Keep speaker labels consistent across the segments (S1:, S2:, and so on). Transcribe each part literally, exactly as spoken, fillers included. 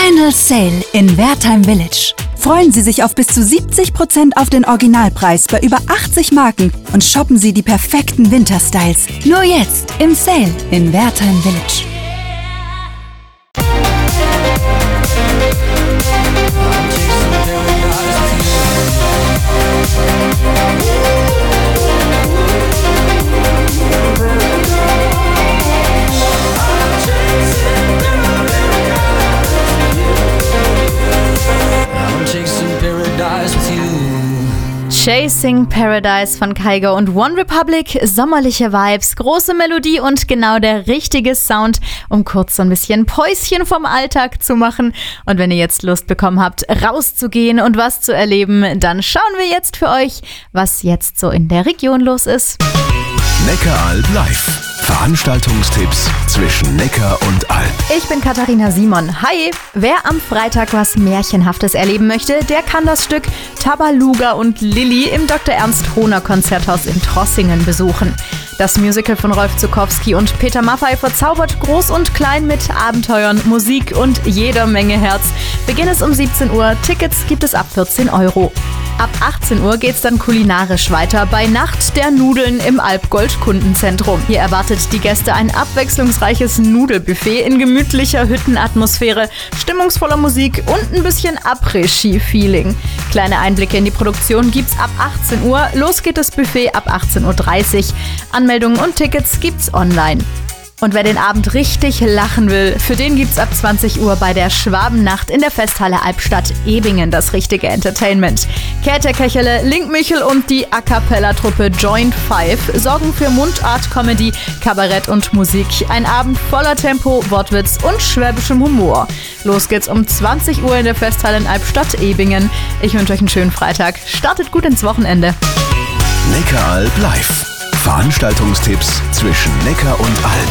S1: Final Sale in Wertheim Village. Freuen Sie sich auf bis zu siebzig Prozent auf den Originalpreis bei über achtzig Marken und shoppen Sie die perfekten Winterstyles. Nur jetzt im Sale in Wertheim Village.
S2: Chasing Paradise von Kygo und One Republic, sommerliche Vibes, große Melodie und genau der richtige Sound, um kurz so ein bisschen Päuschen vom Alltag zu machen. Und wenn ihr jetzt Lust bekommen habt, rauszugehen und was zu erleben, dann schauen wir jetzt für euch, was jetzt so in der Region los ist.
S3: Neckaralb live. Veranstaltungstipps zwischen Neckar und Alb.
S2: Ich bin Katharina Simon. Hi! Wer am Freitag was Märchenhaftes erleben möchte, der kann das Stück Tabaluga und Lilli im Doktor Ernst Hohner Konzerthaus in Trossingen besuchen. Das Musical von Rolf Zuckowski und Peter Maffay verzaubert Groß und Klein mit Abenteuern, Musik und jeder Menge Herz. Beginn ist um siebzehn Uhr, Tickets gibt es ab vierzehn Euro. Ab achtzehn Uhr geht's dann kulinarisch weiter bei Nacht der Nudeln im Alpgold Kundenzentrum. Hier erwartet die Gäste ein abwechslungsreiches Nudelbuffet in gemütlicher Hüttenatmosphäre, stimmungsvoller Musik und ein bisschen Après-Ski-Feeling. Kleine Einblicke in die Produktion gibt's ab achtzehn Uhr. Los geht das Buffet ab achtzehn Uhr dreißig. Anmeldungen und Tickets gibt's online. Und wer den Abend richtig lachen will, für den gibt's ab zwanzig Uhr bei der Schwabennacht in der Festhalle Albstadt Ebingen das richtige Entertainment. Käthe Kechele, Link Michel und die A-Cappella-Truppe Joint Five sorgen für Mundart, Comedy, Kabarett und Musik. Ein Abend voller Tempo, Wortwitz und schwäbischem Humor. Los geht's um zwanzig Uhr in der Festhalle in Albstadt Ebingen. Ich wünsche euch einen schönen Freitag. Startet gut ins Wochenende.
S3: Neckaralb live. Veranstaltungstipps zwischen Neckar und Alb.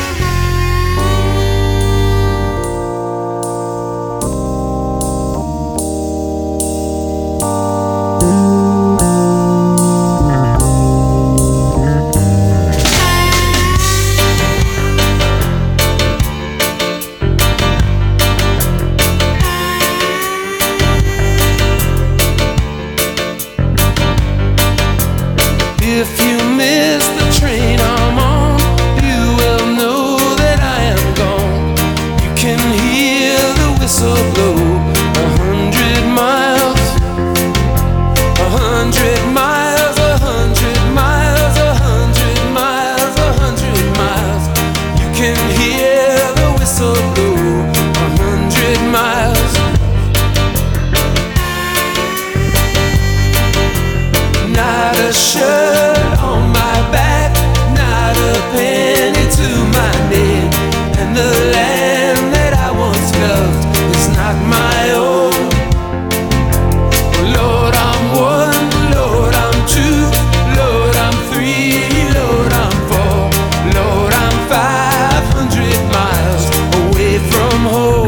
S4: If you miss the train I'm on, you will know that I am gone. You can hear the whistle blow a hundred miles, a hundred miles, a hundred miles, a hundred miles, a hundred miles. You can hear the whistle blow a hundred miles. Not a shirt on my back, not a penny to my name, and the land that I once loved is not my own. Lord, I'm one, Lord, I'm two, Lord, I'm three, Lord, I'm four, Lord, I'm five hundred miles away from home.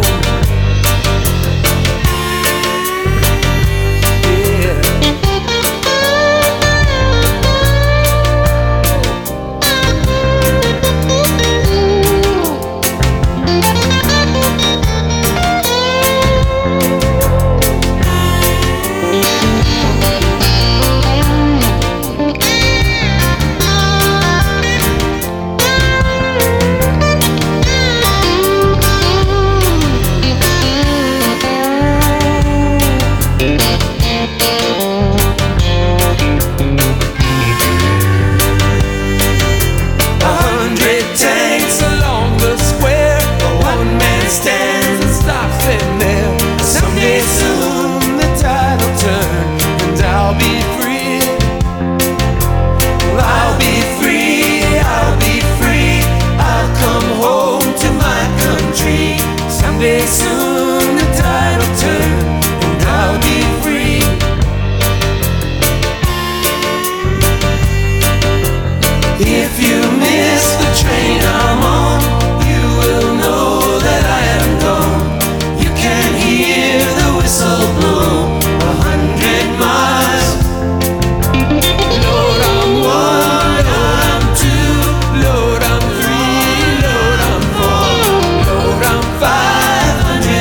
S4: Stands and stops in there. Someday soon the tide will turn and I'll be free. Well, I'll be free, I'll be free. I'll come home to my country. Someday soon the tide will turn and I'll be free. If you miss the train I'm on, you will know that I am gone. You can hear the whistle blow a hundred miles. Lord, I'm one, Lord, I'm two, Lord, I'm three, Lord, I'm four, Lord, I'm five hundred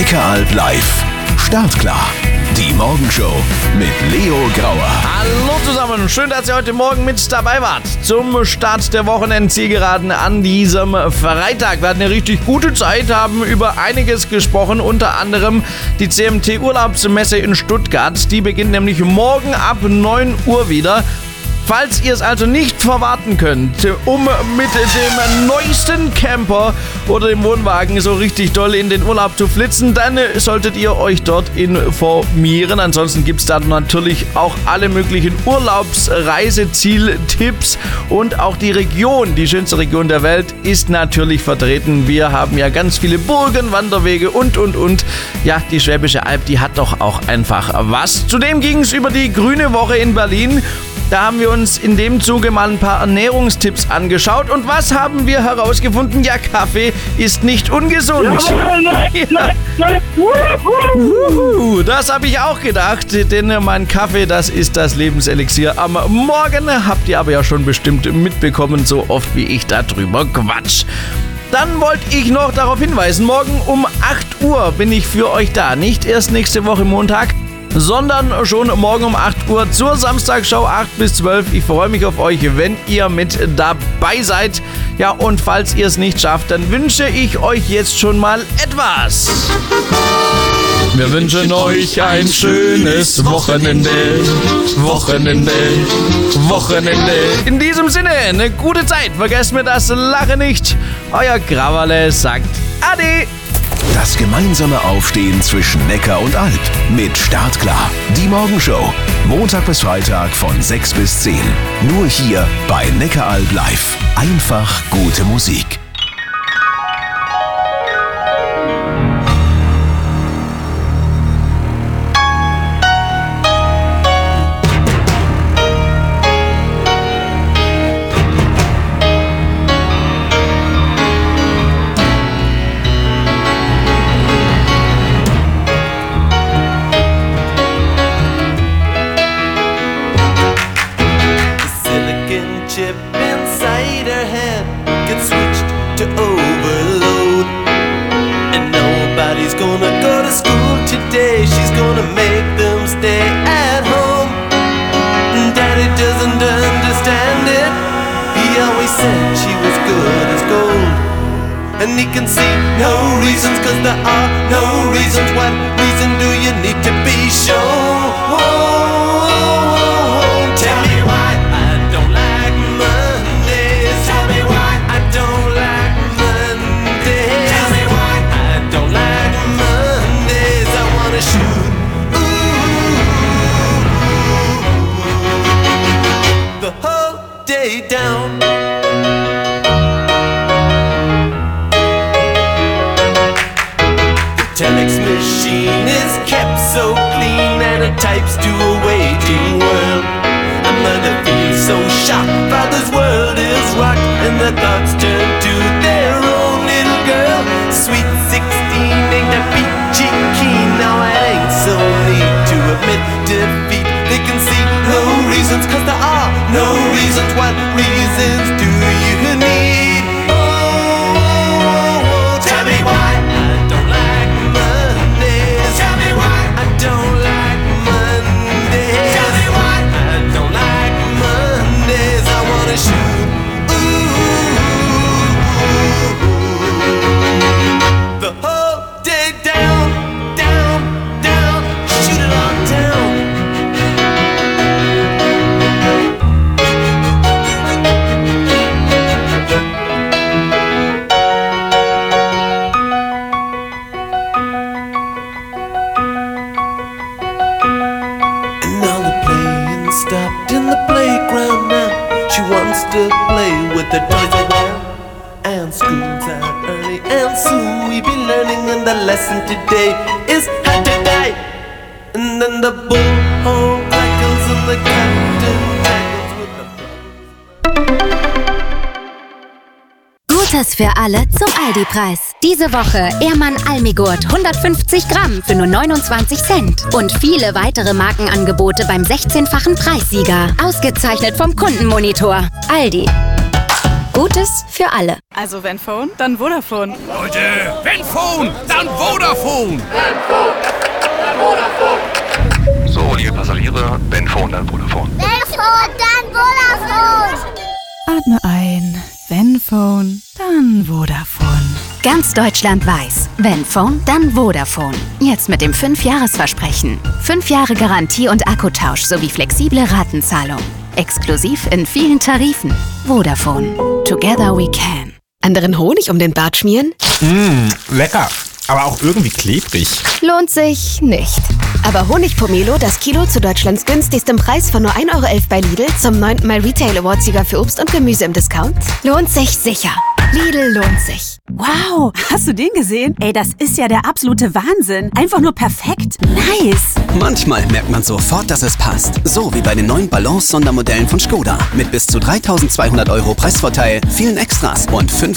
S3: Neckaralb live. Startklar. Die Morgenshow mit Leo Grauer.
S5: Hallo zusammen, schön, dass ihr heute Morgen mit dabei wart. Zum Start der Wochenendzielgeraden an diesem Freitag. Wir hatten eine richtig gute Zeit, haben über einiges gesprochen, unter anderem die C M T Urlaubsmesse in Stuttgart. Die beginnt nämlich morgen ab neun Uhr wieder. Falls ihr es also nicht verwarten könnt, um mit dem neuesten Camper oder dem Wohnwagen so richtig doll in den Urlaub zu flitzen, dann solltet ihr euch dort informieren. Ansonsten gibt es da natürlich auch alle möglichen Urlaubsreisezieltipps und auch die Region, die schönste Region der Welt, ist natürlich vertreten. Wir haben ja ganz viele Burgen, Wanderwege und, und, und. Ja, die Schwäbische Alb, die hat doch auch einfach was. Zudem ging es über die Grüne Woche in Berlin. Da haben wir uns in dem Zuge mal ein paar Ernährungstipps angeschaut. Und was haben wir herausgefunden? Ja, Kaffee ist nicht ungesund. Ja, nein, nein, nein. Uh, das habe ich auch gedacht, denn mein Kaffee, das ist das Lebenselixier am Morgen. Habt ihr aber ja schon bestimmt mitbekommen, so oft wie ich da drüber quatsch. Dann wollte ich noch darauf hinweisen, morgen um acht Uhr bin ich für euch da. Nicht erst nächste Woche Montag, sondern schon morgen um acht Uhr zur Samstagshow acht bis zwölf. Ich freue mich auf euch, wenn ihr mit dabei seid. Ja, und falls ihr es nicht schafft, dann wünsche ich euch jetzt schon mal etwas. Wir wünschen euch ein schönes Wochenende, Wochenende, Wochenende. In diesem Sinne, eine gute Zeit. Vergesst mir das Lachen nicht. Euer Grauerle sagt Ade.
S3: Das gemeinsame Aufstehen zwischen Neckar und Alb mit Startklar. Die Morgenshow. Montag bis Freitag von sechs bis zehn. Nur hier bei Neckaralb live. Einfach gute Musik.
S4: Chip inside her head gets switched to overload, and nobody's gonna go to school today. She's gonna make them stay at home. Daddy doesn't understand it. He always said she was good as gold, and he can see no reasons, 'cause there are no reasons. What reason do you need to be shown? Down. The telex machine is kept so clean, and it types to a waiting world. A mother feels so shocked, father's world is rocked, and their thoughts turn to their own little girl. Sweet sixteen ain't that peachy keen. Now it ain't so neat to admit defeat. They can see no reasons, 'cause there are no reasons. What reasons do you need? Oh, tell me why I don't like Mondays. Tell me why I don't like Mondays. Tell me why I don't like Mondays. I wanna shoot. Ooh, the whole day down, down, down. Shoot it all down. Stopped in the playground now. She wants to play with the toys of war. And school's out early, and soon we be learning. And the lesson today is how to die. And then the bullhorn crackles and the captain tackles with the
S6: Gutes für alle zum Aldi-Preis. Diese Woche Ehrmann Almigurt hundertfünfzig Gramm für nur neunundzwanzig Cent. Und viele weitere Markenangebote beim sechzehnfachen Preissieger. Ausgezeichnet vom Kundenmonitor. Aldi. Gutes für alle.
S7: Also wenn Phone, dann Vodafone.
S8: Leute, wenn Phone, dann Vodafone.
S9: So, liebe Passagiere, wenn Phone, dann Vodafone.
S10: Wenn Phone, dann Vodafone.
S7: Atme ein. Wenn Phone, dann Vodafone.
S6: Ganz Deutschland weiß, wenn Phone, dann Vodafone. Jetzt mit dem fünf Jahres Versprechen. fünf Jahre Garantie und Akkutausch sowie flexible Ratenzahlung. Exklusiv in vielen Tarifen. Vodafone. Together we can.
S11: Anderen Honig um den Bart schmieren?
S12: Mmh, lecker. Aber auch irgendwie klebrig.
S11: Lohnt sich nicht. Aber Honigpomelo, das Kilo zu Deutschlands günstigstem Preis von nur ein Euro elf bei Lidl, zum neunten Mal Retail Award-Sieger für Obst und Gemüse im Discount, lohnt sich sicher. Lidl lohnt sich.
S1: Wow, hast du den gesehen? Ey, das ist ja der absolute Wahnsinn. Einfach nur perfekt. Nice.
S13: Manchmal merkt man sofort, dass es passt. So wie bei den neuen Balance-Sondermodellen von Skoda. Mit bis zu dreitausendzweihundert Euro Preisvorteil, vielen Extras und fünf